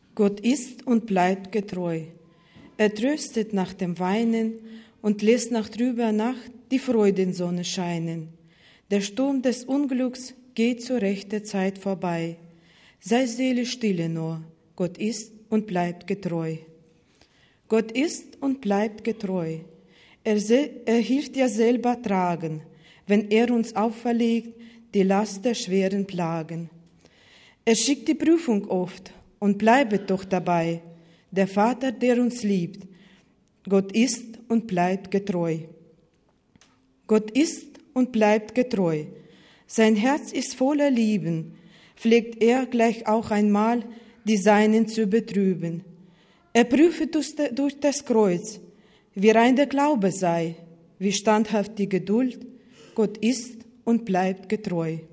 Gott ist und bleibt getreu. Er tröstet nach dem Weinen und lässt nach trüber Nacht die Freudensonne scheinen. Der Sturm des Unglücks geht zur rechten Zeit vorbei. Sei Seele stille nur, Gott ist und bleibt getreu. Gott ist und bleibt getreu. Er hilft ja selber tragen, wenn er uns auferlegt, die Last der schweren Plagen. Er schickt die Prüfung oft und bleibet doch dabei, der Vater, der uns liebt. Gott ist und bleibt getreu. Gott ist und bleibt getreu. Sein Herz ist voller Lieben, pflegt er gleich auch einmal, die Seinen zu betrüben. Er prüfe durch das Kreuz, wie rein der Glaube sei, wie standhaft die Geduld. Gott ist und bleibt getreu.